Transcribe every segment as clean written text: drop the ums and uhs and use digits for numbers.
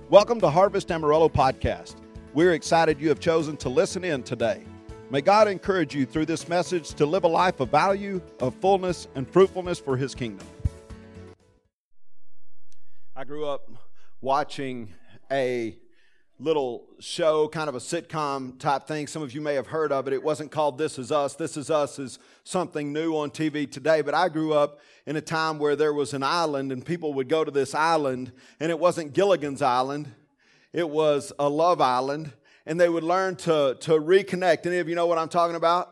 Welcome to Harvest Amarillo Podcast. We're excited you have chosen to listen in today. May God encourage you through this message to live a life of value, of fullness, and fruitfulness for His kingdom. I grew up watching a little show, kind of a sitcom type thing. Some of you may have heard of it. It wasn't called This Is Us. This Is Us is something new on TV today. But I grew up in a time where there was an island and people would go to this island, and it wasn't Gilligan's Island. It was a love island, and they would learn to reconnect. Any of you know what I'm talking about?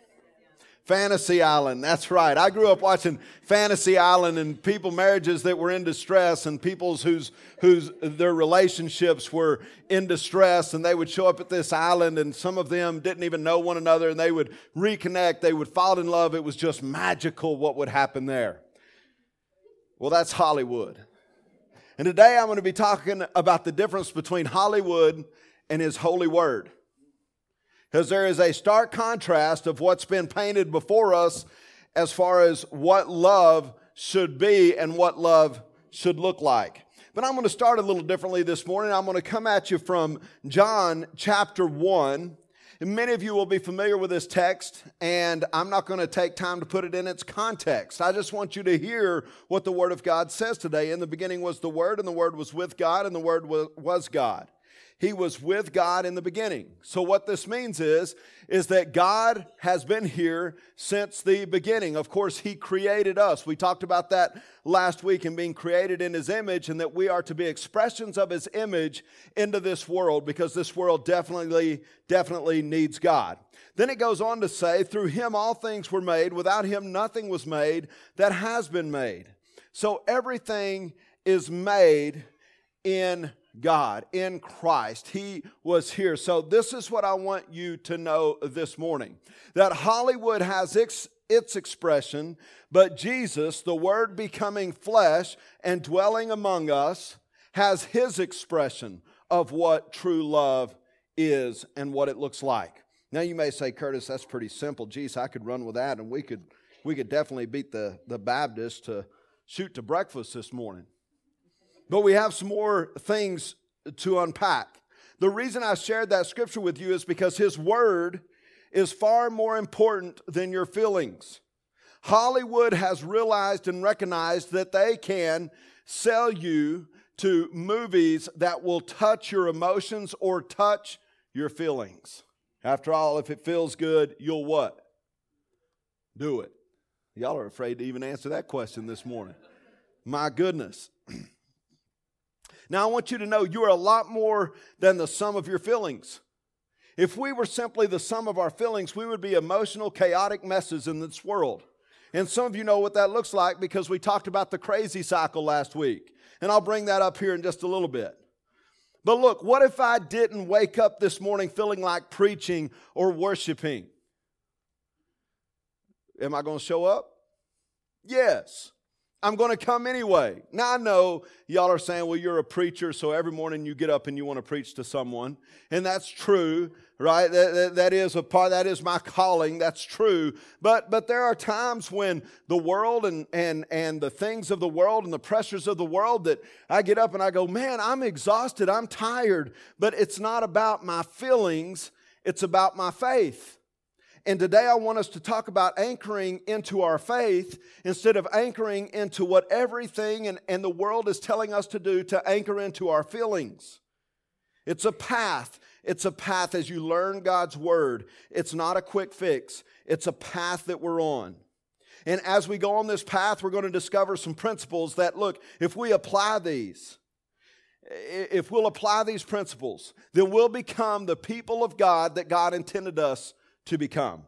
Fantasy Island, that's right. I grew up watching Fantasy Island and marriages that were in distress and people's whose their relationships were in distress, and they would show up at this island, and some of them didn't even know one another, and they would reconnect, they would fall in love. It was just magical what would happen there. Well, that's Hollywood. And today I'm going to be talking about the difference between Hollywood and His holy word. Because there is a stark contrast of what's been painted before us as far as what love should be and what love should look like. But I'm going to start a little differently this morning. I'm going to come at you from John chapter 1. And many of you will be familiar with this text, and I'm not going to take time to put it in its context. I just want you to hear what the Word of God says today. In the beginning was the Word, and the Word was with God, and the Word was God. He was with God in the beginning. So what this means is that God has been here since the beginning. Of course, He created us. We talked about that last week and being created in His image, and that we are to be expressions of His image into this world, because this world definitely needs God. Then it goes on to say, through Him all things were made. Without Him nothing was made that has been made. So everything is made in God, in Christ. He was here. So this is what I want you to know this morning. That Hollywood has its expression, but Jesus, the Word becoming flesh and dwelling among us, has His expression of what true love is and what it looks like. Now you may say, Curtis, that's pretty simple. Geez, I could run with that, and we could definitely beat the Baptists to shoot to breakfast this morning. But we have some more things to unpack. The reason I shared that scripture with you is because His word is far more important than your feelings. Hollywood has realized and recognized that they can sell you to movies that will touch your emotions or touch your feelings. After all, if it feels good, you'll what? Do it. Y'all are afraid to even answer that question this morning. My goodness. Now, I want you to know you are a lot more than the sum of your feelings. If we were simply the sum of our feelings, we would be emotional, chaotic messes in this world. And some of you know what that looks like because we talked about the crazy cycle last week. And I'll bring that up here in just a little bit. But look, what if I didn't wake up this morning feeling like preaching or worshiping? Am I going to show up? Yes. I'm going to come anyway. Now, I know y'all are saying, well, you're a preacher, so every morning you get up and you want to preach to someone. And that's true, right? That is a part, that is my calling. That's true. But there are times when the world and the things of the world and the pressures of the world that I get up and I go, man, I'm exhausted, I'm tired. But it's not about my feelings, it's about my faith. And today I want us to talk about anchoring into our faith instead of anchoring into what everything and the world is telling us to do, to anchor into our feelings. It's a path. It's a path as you learn God's Word. It's not a quick fix. It's a path that we're on. And as we go on this path, we're going to discover some principles that, look, if we'll apply these principles, then we'll become the people of God that God intended us to become.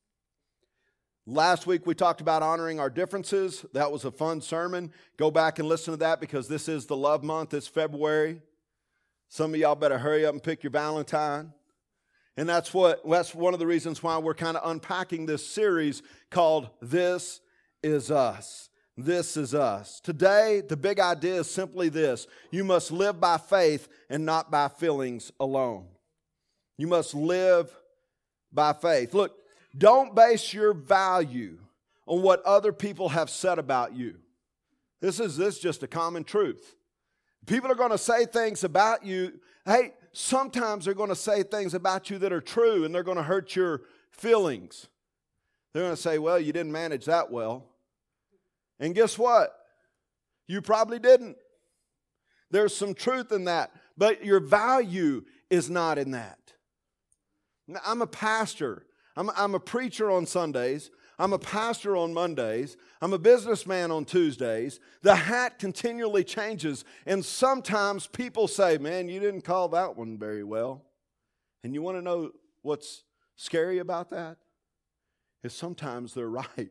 Last week we talked about honoring our differences. That was a fun sermon. Go back and listen to that because this is the love month. It's February. Some of y'all better hurry up and pick your Valentine. And that's one of the reasons why we're kind of unpacking this series called This Is Us. This is us. Today, the big idea is simply this. You must live by faith and not by feelings alone. You must live by faith. Look, don't base your value on what other people have said about you. This is just a common truth. People are going to say things about you. Hey, sometimes they're going to say things about you that are true, and they're going to hurt your feelings. They're going to say, well, you didn't manage that well. And guess what? You probably didn't. There's some truth in that, but your value is not in that. Now, I'm a pastor. I'm a preacher on Sundays. I'm a pastor on Mondays. I'm a businessman on Tuesdays. The hat continually changes, and sometimes people say, man, you didn't call that one very well. And you want to know what's scary about that? Is sometimes they're right.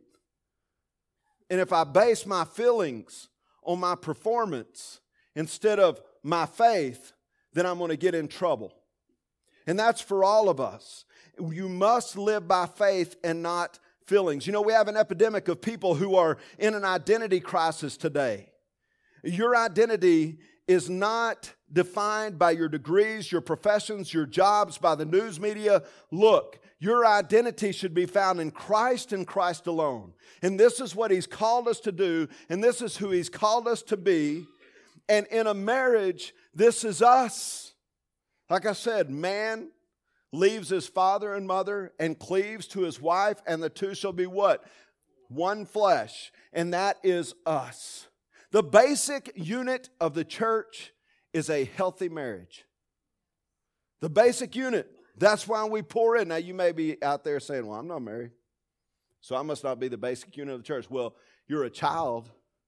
And if I base my feelings on my performance instead of my faith, then I'm going to get in trouble. And that's for all of us. You must live by faith and not feelings. You know, we have an epidemic of people who are in an identity crisis today. Your identity is not defined by your degrees, your professions, your jobs, by the news media. Look, your identity should be found in Christ and Christ alone. And this is what He's called us to do, and this is who He's called us to be. And in a marriage, this is us. Like I said, man leaves his father and mother and cleaves to his wife, and the two shall be what? One flesh. And that is us. The basic unit of the church is a healthy marriage. The basic unit. That's why we pour in. Now, you may be out there saying, well, I'm not married, so I must not be the basic unit of the church. Well, you're a child,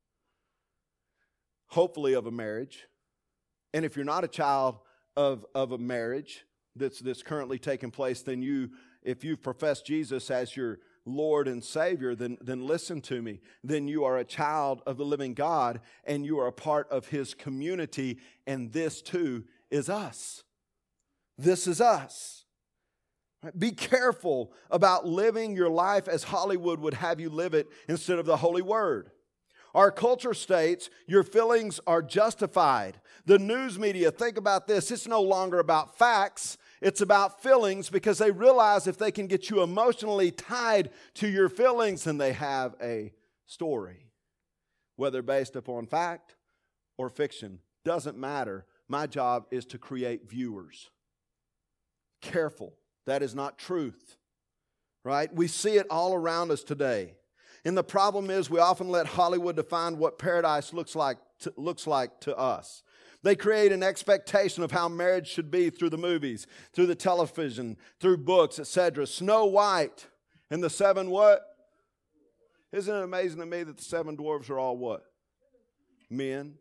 hopefully, of a marriage. And if you're not a child of a marriage that's currently taking place, then if you've professed Jesus as your Lord and Savior, then listen to me. Then you are a child of the living God, and you are a part of His community, and this too is us. This is us. Be careful about living your life as Hollywood would have you live it instead of the Holy Word. Our culture states your feelings are justified. The news media, think about this, it's no longer about facts, it's about feelings, because they realize if they can get you emotionally tied to your feelings, then they have a story. Whether based upon fact or fiction, doesn't matter. My job is to create viewers. Careful, that is not truth, right? We see it all around us today. And the problem is we often let Hollywood define what paradise looks like to us. They create an expectation of how marriage should be through the movies, through the television, through books, etc. Snow White and the seven what? Isn't it amazing to me that the seven dwarves are all what? Men.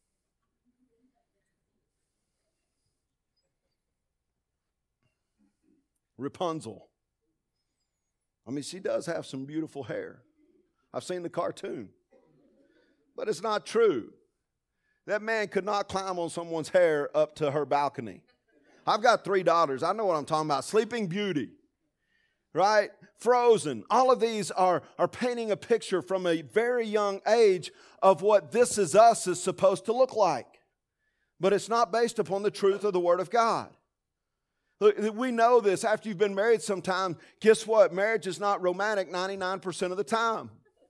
Rapunzel. I mean, she does have some beautiful hair. I've seen the cartoon. But it's not true. That man could not climb on someone's hair up to her balcony. I've got 3 daughters. I know what I'm talking about. Sleeping Beauty, right? Frozen. All of these are painting a picture from a very young age of what This Is Us is supposed to look like. But it's not based upon the truth of the Word of God. Look, we know this. After you've been married some time, guess what? Marriage is not romantic 99% of the time.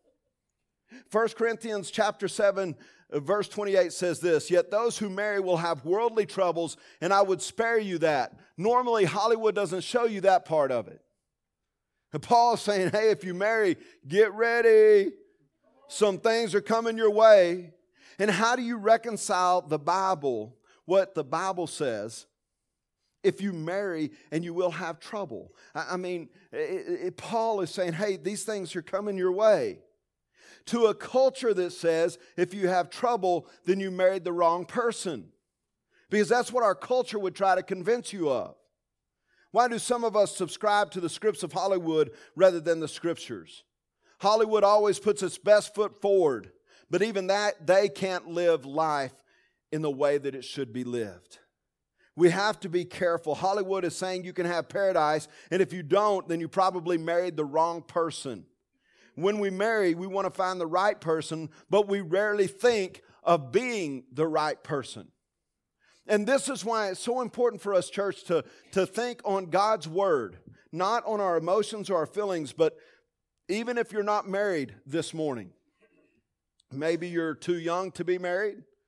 1 Corinthians chapter 7, verse 28 says this, yet those who marry will have worldly troubles, and I would spare you that. Normally, Hollywood doesn't show you that part of it. And Paul's saying, hey, if you marry, get ready. Some things are coming your way. And how do you reconcile the Bible, what the Bible says, if you marry and you will have trouble? I mean, Paul is saying, hey, these things are coming your way. To a culture that says if you have trouble, then you married the wrong person. Because that's what our culture would try to convince you of. Why do some of us subscribe to the scripts of Hollywood rather than the Scriptures? Hollywood always puts its best foot forward, but even that, they can't live life in the way that it should be lived. We have to be careful. Hollywood is saying you can have paradise, and if you don't, then you probably married the wrong person. When we marry, we want to find the right person, but we rarely think of being the right person. And this is why it's so important for us, church, to think on God's Word, not on our emotions or our feelings, but even if you're not married this morning, maybe you're too young to be married,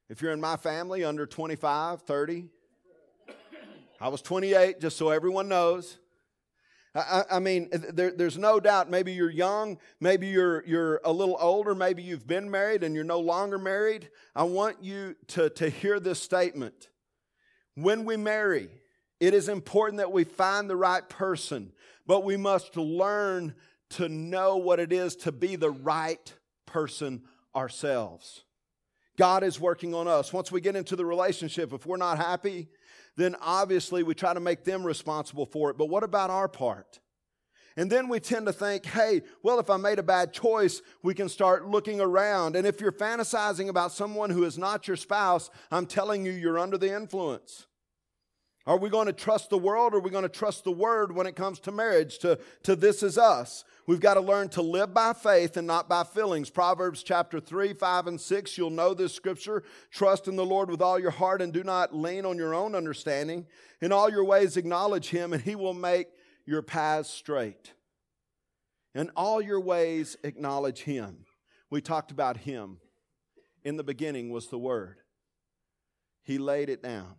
If you're in my family, under 25, 30. I was 28, just so everyone knows. I mean, there's no doubt, maybe you're young, maybe you're a little older, maybe you've been married and you're no longer married. I want you to hear this statement. When we marry, it is important that we find the right person, but we must learn to know what it is to be the right person ourselves. God is working on us. Once we get into the relationship, if we're not happy, then obviously we try to make them responsible for it. But what about our part? And then we tend to think, hey, well, if I made a bad choice, we can start looking around. And if you're fantasizing about someone who is not your spouse, I'm telling you, you're under the influence. Are we going to trust the world or are we going to trust the Word when it comes to marriage, to This Is Us? We've got to learn to live by faith and not by feelings. Proverbs chapter 3, 5, and 6, you'll know this scripture. Trust in the Lord with all your heart and do not lean on your own understanding. In all your ways acknowledge Him and He will make your paths straight. In all your ways acknowledge Him. We talked about Him. In the beginning was the Word. He laid it down.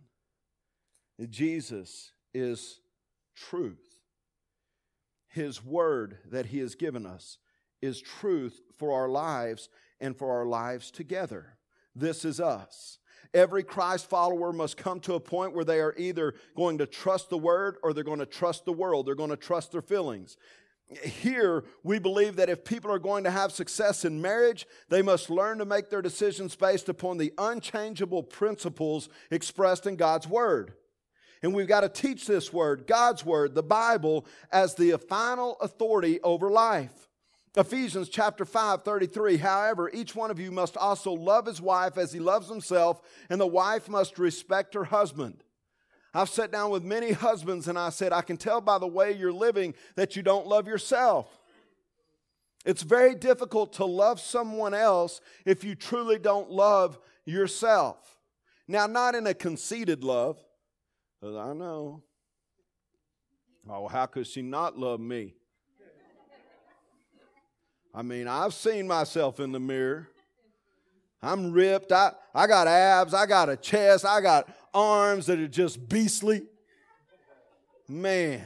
Jesus is truth. His Word that He has given us is truth for our lives and for our lives together. This is us. Every Christ follower must come to a point where they are either going to trust the Word or they're going to trust the world. They're going to trust their feelings. Here, we believe that if people are going to have success in marriage, they must learn to make their decisions based upon the unchangeable principles expressed in God's Word. And we've got to teach this Word, God's Word, the Bible, as the final authority over life. Ephesians chapter 5, 33, however, each one of you must also love his wife as he loves himself, and the wife must respect her husband. I've sat down with many husbands and I said, I can tell by the way you're living that you don't love yourself. It's very difficult to love someone else if you truly don't love yourself. Now, not in a conceited love. I know. Oh, how could she not love me? I mean, I've seen myself in the mirror. I'm ripped. I got abs. I got a chest. I got arms that are just beastly. Man.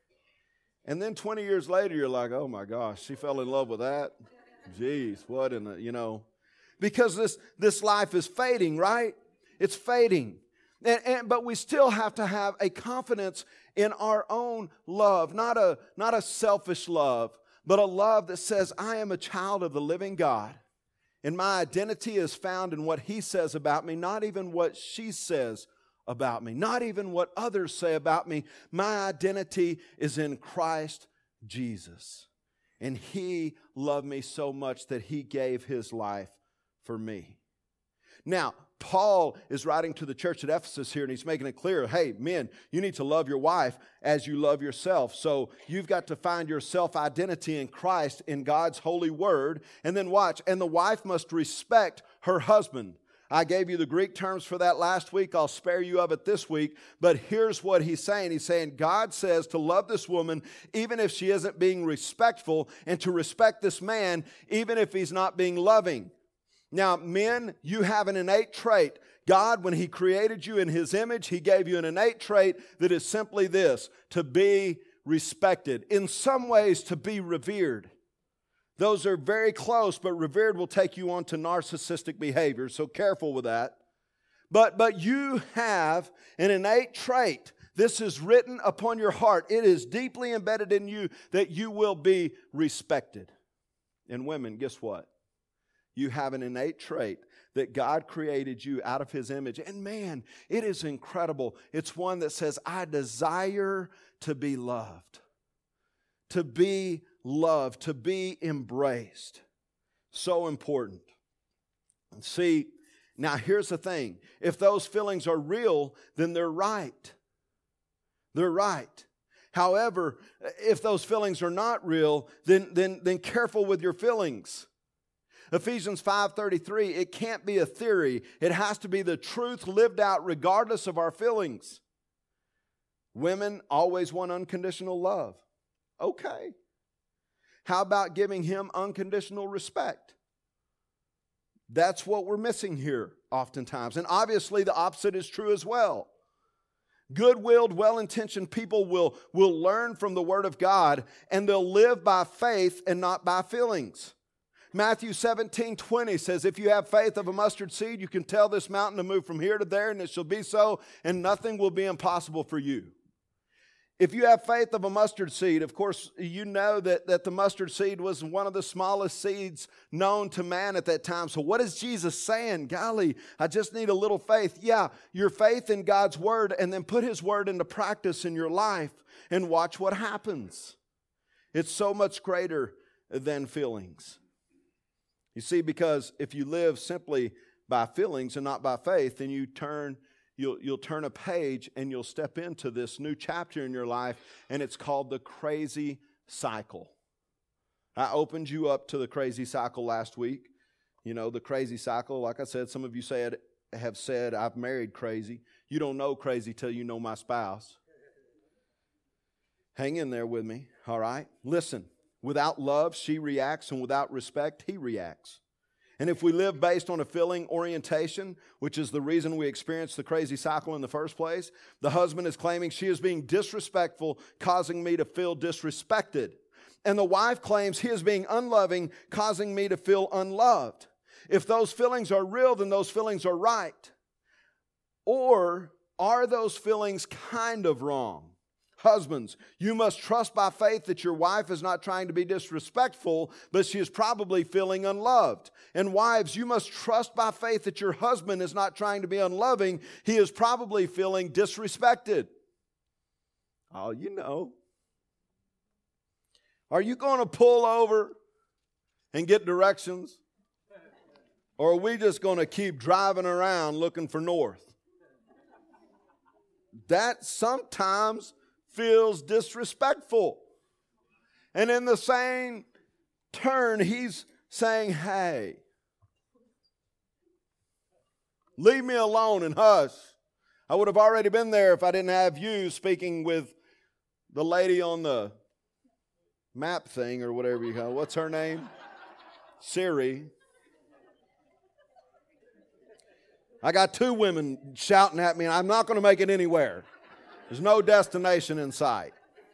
And then 20 years later, you're like, oh my gosh, she fell in love with that? Jeez, what in the, Because this life is fading, right? It's fading. But we still have to have a confidence in our own love, not a selfish love, but a love that says, I am a child of the living God, and my identity is found in what He says about me, not even what she says about me, not even what others say about me. My identity is in Christ Jesus, and He loved me so much that He gave His life for me. Now, Paul is writing to the church at Ephesus here, and he's making it clear, hey, men, you need to love your wife as you love yourself. So you've got to find your self-identity in Christ, in God's holy word. And then watch, and the wife must respect her husband. I gave you the Greek terms for that last week. I'll spare you of it this week. But here's what he's saying. He's saying God says to love this woman even if she isn't being respectful, and to respect this man even if he's not being loving. Now, men, you have an innate trait. God, when He created you in His image, He gave you an innate trait that is simply this: to be respected. In some ways, to be revered. Those are very close, but revered will take you on to narcissistic behavior, so careful with that. But you have an innate trait. This is written upon your heart. It is deeply embedded in you that you will be respected. And women, guess what? You have an innate trait that God created you out of His image. And man, it is incredible. It's one that says, I desire to be loved. To be loved, to be embraced. So important. And see, now here's the thing. If those feelings are real, then they're right. They're right. However, if those feelings are not real, then careful with your feelings. Ephesians 5:33, it can't be a theory. It has to be the truth lived out regardless of our feelings. Women always want unconditional love. Okay. How about giving him unconditional respect? That's what we're missing here. oftentimes. And obviously the opposite is true as well. Good-willed, well-intentioned people will learn from the Word of God, and they'll live by faith and not by feelings. Matthew 17:20 says, if you have faith of a mustard seed, you can tell this mountain to move from here to there, and it shall be so, and nothing will be impossible for you. If you have faith of a mustard seed, of course, you know that the mustard seed was one of the smallest seeds known to man at that time. So what is Jesus saying? Golly, I just need a little faith. Yeah, your faith in God's Word, and then put His Word into practice in your life and watch what happens. It's so much greater than feelings. You see, because if you live simply by feelings and not by faith, then you'll turn a page and you'll step into this new chapter in your life, and it's called the crazy cycle. I opened you up to the crazy cycle last week. You know, the crazy cycle, like I said, some of you have said, I've married crazy. You don't know crazy till you know my spouse. Hang in there with me, all right? Listen, without love, she reacts, and without respect, he reacts. And if we live based on a feeling orientation, which is the reason we experience the crazy cycle in the first place, the husband is claiming she is being disrespectful, causing me to feel disrespected. And the wife claims he is being unloving, causing me to feel unloved. If those feelings are real, then those feelings are right. Or are those feelings kind of wrong? Husbands, you must trust by faith that your wife is not trying to be disrespectful, but she is probably feeling unloved. And wives, you must trust by faith that your husband is not trying to be unloving. He is probably feeling disrespected. Oh, you know. Are you going to pull over and get directions? Or are we just going to keep driving around looking for north? That sometimes feels disrespectful. And in the same turn, he's saying, hey, leave me alone and hush. I would have already been there if I didn't have you speaking with the lady on the map thing or whatever you call it. What's her name? Siri. I got two women shouting at me, and I'm not going to make it anywhere. There's no destination in sight.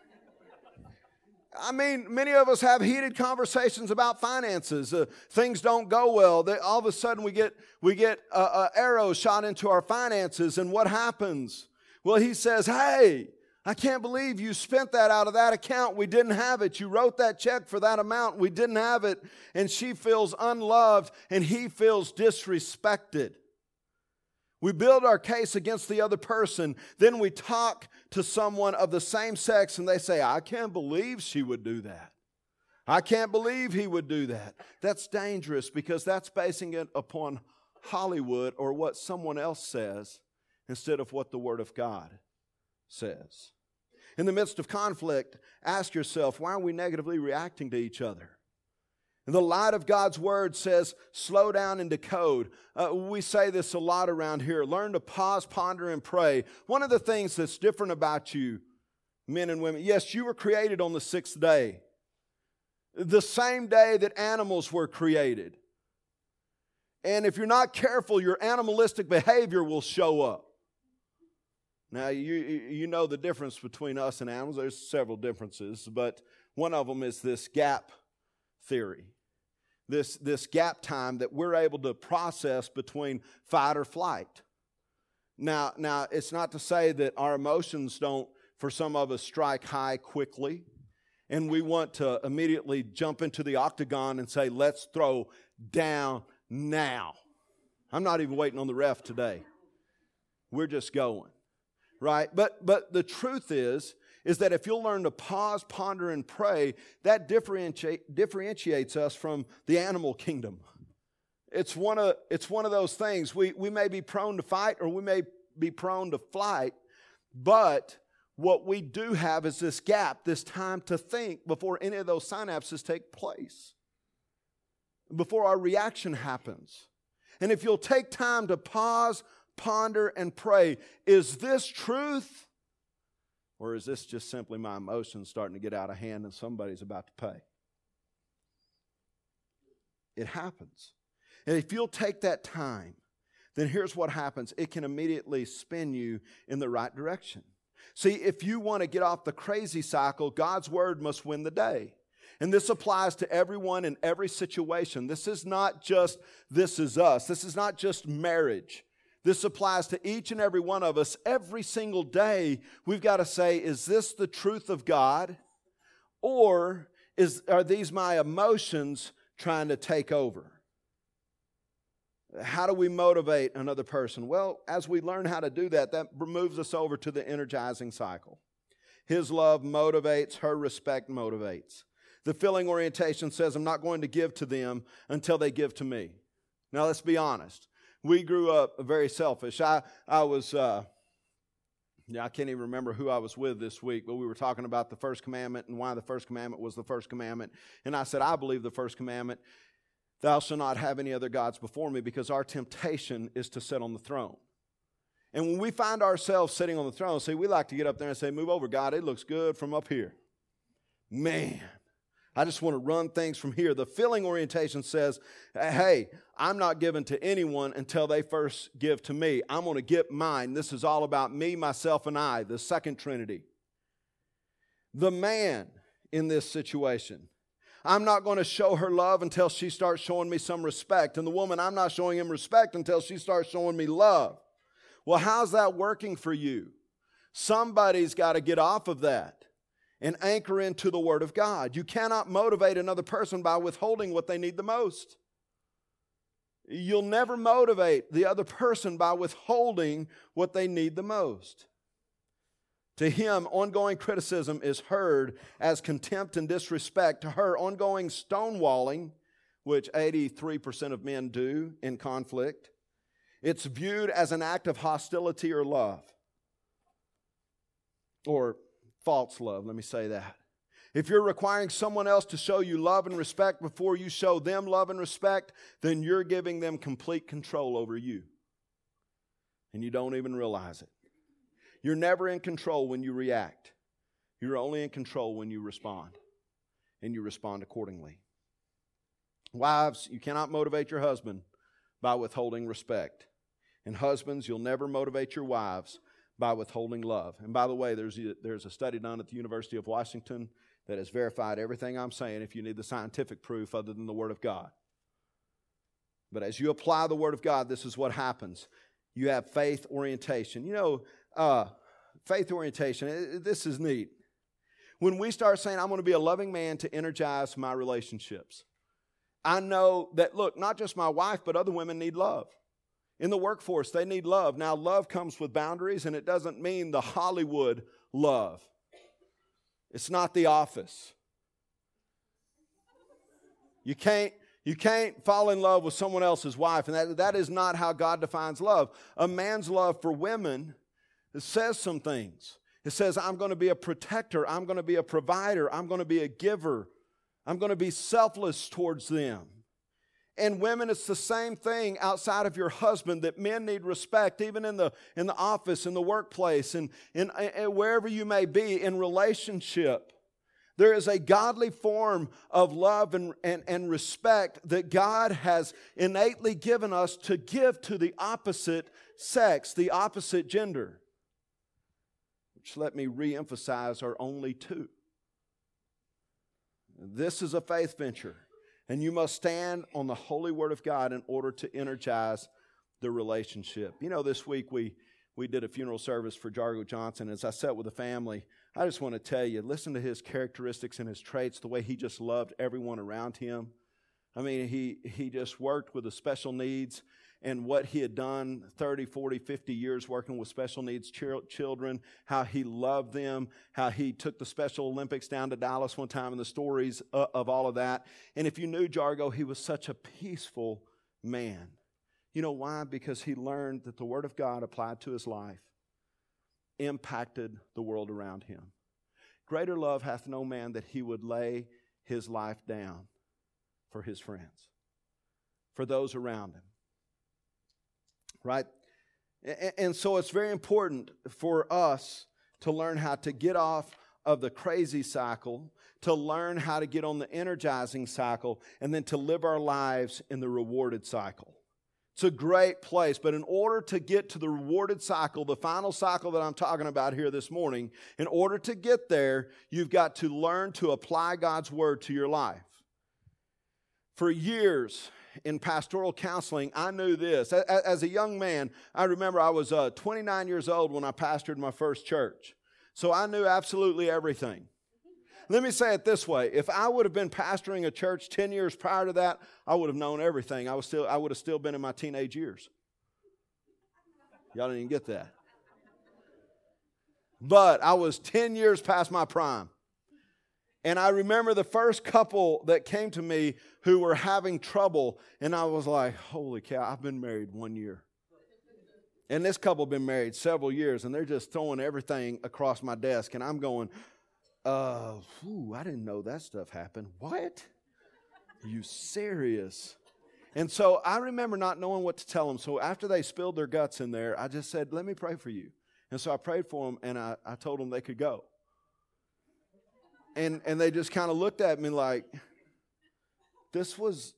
I mean, many of us have heated conversations about finances. Things don't go well. All of a sudden, we get arrows shot into our finances, and what happens? Well, he says, hey, I can't believe you spent that out of that account. We didn't have it. You wrote that check for that amount. We didn't have it. And she feels unloved, and he feels disrespected. We build our case against the other person. Then we talk to someone of the same sex and they say, I can't believe she would do that. I can't believe he would do that. That's dangerous because that's basing it upon Hollywood or what someone else says instead of what the Word of God says. In the midst of conflict, ask yourself, why are we negatively reacting to each other? And the light of God's Word says, slow down and decode. We say this a lot around here. Learn to pause, ponder, and pray. One of the things that's different about you, men and women, yes, you were created on the sixth day. The same day that animals were created. And if you're not careful, your animalistic behavior will show up. Now, you know the difference between us and animals. There's several differences, but one of them is this gap theory. This gap time that we're able to process between fight or flight. Now, it's not to say that our emotions don't, for some of us, strike high quickly, and we want to immediately jump into the octagon and say, let's throw down now. I'm not even waiting on the ref today. We're just going, right? But the truth is that if you'll learn to pause, ponder, and pray, that differentiates us from the animal kingdom. It's one of those things. We may be prone to fight or we may be prone to flight, but what we do have is this gap, this time to think before any of those synapses take place, before our reaction happens. And if you'll take time to pause, ponder, and pray, is this truth? Or is this just simply my emotions starting to get out of hand and somebody's about to pay? It happens. And if you'll take that time, then here's what happens. It can immediately spin you in the right direction. See, if you want to get off the crazy cycle, God's word must win the day. And this applies to everyone in every situation. This is not just this is us. This is not just marriage. This applies to each and every one of us. Every single day, we've got to say, is this the truth of God? Or are these my emotions trying to take over? How do we motivate another person? Well, as we learn how to do that, that moves us over to the energizing cycle. His love motivates, her respect motivates. The filling orientation says, I'm not going to give to them until they give to me. Now, let's be honest. We grew up very selfish. I can't even remember who I was with this week, but we were talking about the first commandment and why the first commandment was the first commandment. And I said, I believe the first commandment, thou shalt not have any other gods before me, because our temptation is to sit on the throne. And when we find ourselves sitting on the throne, see, we like to get up there and say, move over, God, it looks good from up here. Man, I just want to run things from here. The filling orientation says, hey, I'm not giving to anyone until they first give to me. I'm going to get mine. This is all about me, myself, and I, the second Trinity. The man in this situation, I'm not going to show her love until she starts showing me some respect. And the woman, I'm not showing him respect until she starts showing me love. Well, how's that working for you? Somebody's got to get off of that and anchor into the Word of God. You cannot motivate another person by withholding what they need the most. You'll never motivate the other person by withholding what they need the most. To him, ongoing criticism is heard as contempt and disrespect. To her, ongoing stonewalling, which 83% of men do in conflict, it's viewed as an act of hostility or love. Or false love, let me say that. If you're requiring someone else to show you love and respect before you show them love and respect, then you're giving them complete control over you. And you don't even realize it. You're never in control when you react. You're only in control when you respond. And you respond accordingly. Wives, you cannot motivate your husband by withholding respect. And husbands, you'll never motivate your wives by withholding love. And by the way, there's a study done at the University of Washington that has verified everything I'm saying if you need the scientific proof other than the Word of God. But as you apply the Word of God, this is what happens. You have faith orientation. You know, faith orientation, this is neat. When we start saying, I'm going to be a loving man to energize my relationships, I know that, look, not just my wife, but other women need love. In the workforce, they need love. Now, love comes with boundaries, and it doesn't mean the Hollywood love. It's not The Office. You can't fall in love with someone else's wife, and that is not how God defines love. A man's love for women, it says some things. It says, I'm going to be a protector. I'm going to be a provider. I'm going to be a giver. I'm going to be selfless towards them. And women, it's the same thing outside of your husband, that men need respect, even in the office, in the workplace, and wherever you may be in relationship. There is a godly form of love and respect that God has innately given us to give to the opposite sex, the opposite gender. Which, let me reemphasize, are only two. This is a faith venture. And you must stand on the holy Word of God in order to energize the relationship. You know, this week we did a funeral service for Jargo Johnson. As I sat with the family, I just want to tell you, listen to his characteristics and his traits, the way he just loved everyone around him. I mean, he just worked with the special needs, and what he had done 30, 40, 50 years working with special needs children, how he loved them, how he took the Special Olympics down to Dallas one time, and the stories of all of that. And if you knew Jargo, he was such a peaceful man. You know why? Because he learned that the Word of God applied to his life impacted the world around him. Greater love hath no man that he would lay his life down for his friends, for those around him. Right? And so it's very important for us to learn how to get off of the crazy cycle, to learn how to get on the energizing cycle, and then to live our lives in the rewarded cycle. It's a great place. But in order to get to the rewarded cycle, the final cycle that I'm talking about here this morning, in order to get there, you've got to learn to apply God's Word to your life. For years in pastoral counseling, I knew this. As a young man, I remember I was 29 years old when I pastored my first church. So I knew absolutely everything. Let me say it this way. If I would have been pastoring a church 10 years prior to that, I would have known everything. I would have still been in my teenage years. Y'all didn't even get that. But I was 10 years past my prime. And I remember the first couple that came to me who were having trouble, and I was like, holy cow, I've been married 1 year. And this couple have been married several years, and they're just throwing everything across my desk, and I'm going, I didn't know that stuff happened. What? Are you serious? And so I remember not knowing what to tell them. So after they spilled their guts in there, I just said, let me pray for you. And so I prayed for them, and I told them they could go. And they just kind of looked at me like, this was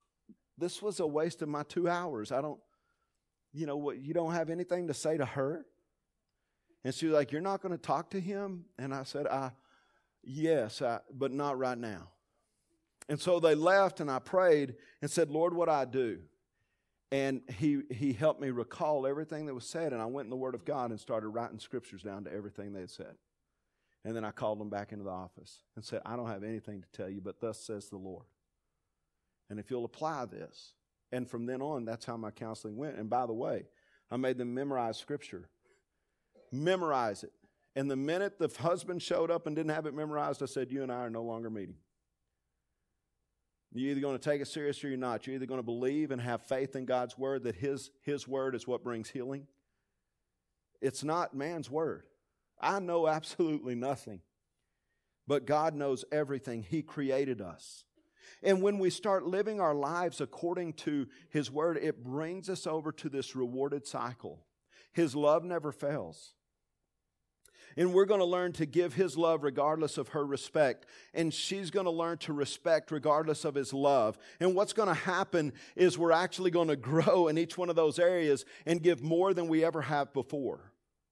a waste of my 2 hours. You don't have anything to say to her? And she was like, you're not going to talk to him? And I said, yes, but not right now. And so they left, and I prayed and said, Lord, what do I do? And he helped me recall everything that was said, and I went in the Word of God and started writing scriptures down to everything they had said. And then I called them back into the office and said, I don't have anything to tell you, but thus says the Lord. And if you'll apply this. And from then on, that's how my counseling went. And by the way, I made them memorize Scripture. Memorize it. And the minute the husband showed up and didn't have it memorized, I said, you and I are no longer meeting. You're either going to take it serious or you're not. You're either going to believe and have faith in God's Word, that His Word is what brings healing. It's not man's word. I know absolutely nothing. But God knows everything. He created us. And when we start living our lives according to His Word, it brings us over to this rewarded cycle. His love never fails. And we're going to learn to give His love regardless of her respect. And she's going to learn to respect regardless of His love. And what's going to happen is we're actually going to grow in each one of those areas and give more than we ever have before.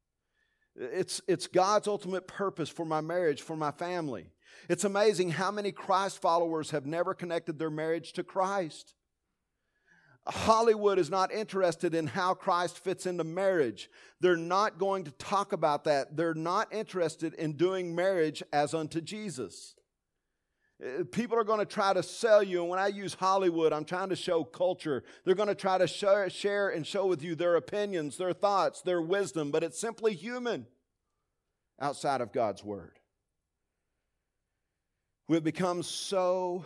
It's God's ultimate purpose for my marriage, for my family. It's amazing how many Christ followers have never connected their marriage to Christ. Hollywood is not interested in how Christ fits into marriage. They're not going to talk about that. They're not interested in doing marriage as unto Jesus. People are going to try to sell you, and when I use Hollywood, I'm trying to show culture. They're going to try to share and show with you their opinions, their thoughts, their wisdom, but it's simply human outside of God's Word. We've become so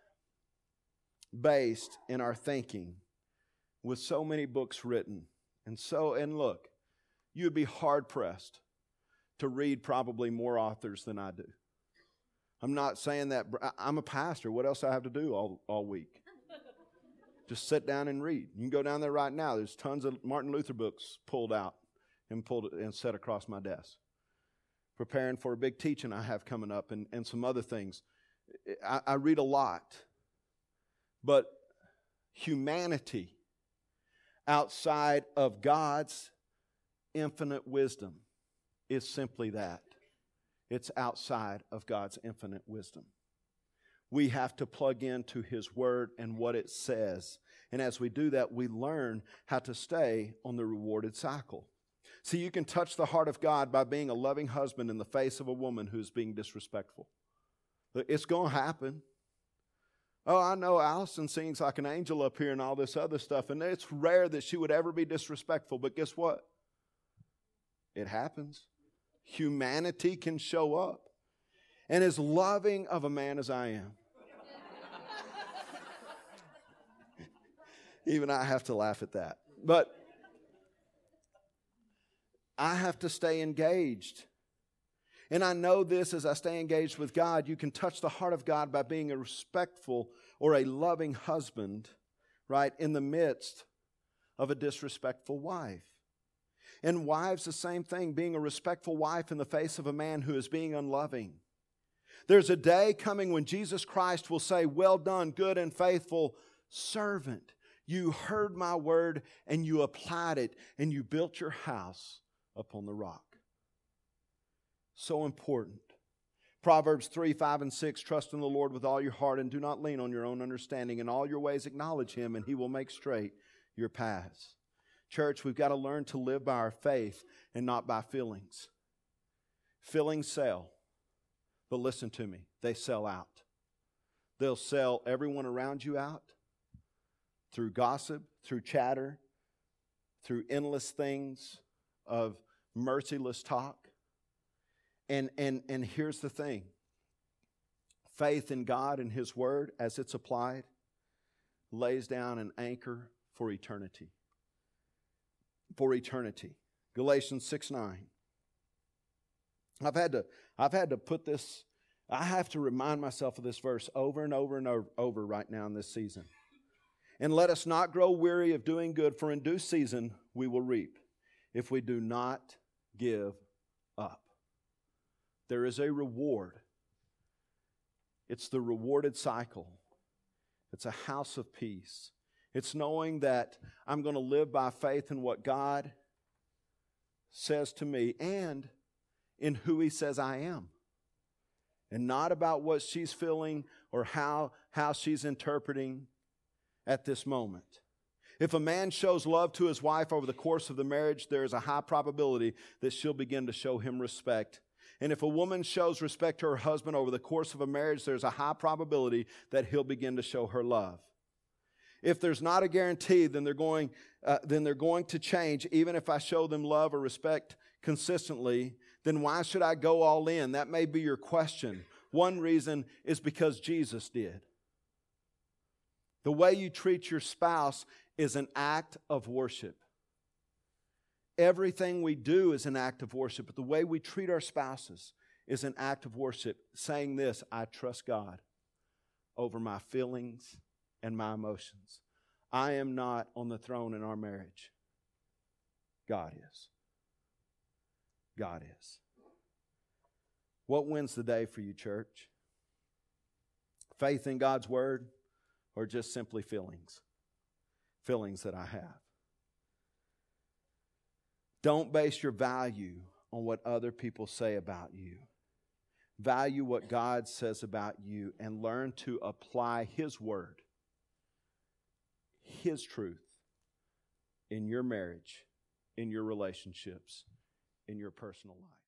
based in our thinking with so many books written. And look, you would be hard-pressed to read probably more authors than I do. I'm not saying that. I'm a pastor. What else do I have to do all week? Just sit down and read. You can go down there right now. There's tons of Martin Luther books pulled out and set across my desk. Preparing for a big teaching I have coming up and some other things. I read a lot. But humanity outside of God's infinite wisdom is simply that. It's outside of God's infinite wisdom. We have to plug into His Word and what it says. And as we do that, we learn how to stay on the rewarded cycle. See, you can touch the heart of God by being a loving husband in the face of a woman who's being disrespectful. It's going to happen. Oh, I know Allison sings like an angel up here and all this other stuff, and it's rare that she would ever be disrespectful, but guess what? It happens. Humanity can show up. And as loving of a man as I am, even I have to laugh at that. But I have to stay engaged. And I know this as I stay engaged with God, you can touch the heart of God by being a respectful or a loving husband, right, in the midst of a disrespectful wife. And wives, the same thing, being a respectful wife in the face of a man who is being unloving. There's a day coming when Jesus Christ will say, well done, good and faithful servant. You heard my word and you applied it and you built your house upon the rock. So important. Proverbs 3, 5, and 6, trust in the Lord with all your heart and do not lean on your own understanding. In all your ways acknowledge Him and He will make straight your paths. Church, we've got to learn to live by our faith and not by feelings. Feelings sell, but listen to me, they sell out. They'll sell everyone around you out through gossip, through chatter, through endless things of merciless talk. And here's the thing. Faith in God and His Word, as it's applied, lays down an anchor for eternity. For eternity. Galatians 6:9. I've had to put this, I have to remind myself of this verse over and over and over right now in this season. And let us not grow weary of doing good, for in due season we will reap, if we do not give up. There is a reward. It's the rewarded cycle. It's a house of peace. It's knowing that I'm going to live by faith in what God says to me and in who He says I am. And not about what she's feeling or how she's interpreting at this moment. If a man shows love to his wife over the course of the marriage, there is a high probability that she'll begin to show him respect. And if a woman shows respect to her husband over the course of a marriage, there's a high probability that he'll begin to show her love. If there's not a guarantee, then they're going to change. Even if I show them love or respect consistently, then why should I go all in? That may be your question. One reason is because Jesus did. The way you treat your spouse is an act of worship. Everything we do is an act of worship, but the way we treat our spouses is an act of worship, saying this: I trust God over my feelings and my emotions. I am not on the throne in our marriage. God is. God is. What wins the day for you, church? Faith in God's Word or just simply feelings? Feelings that I have. Don't base your value on what other people say about you. Value what God says about you and learn to apply His Word, His truth in your marriage, in your relationships, in your personal life.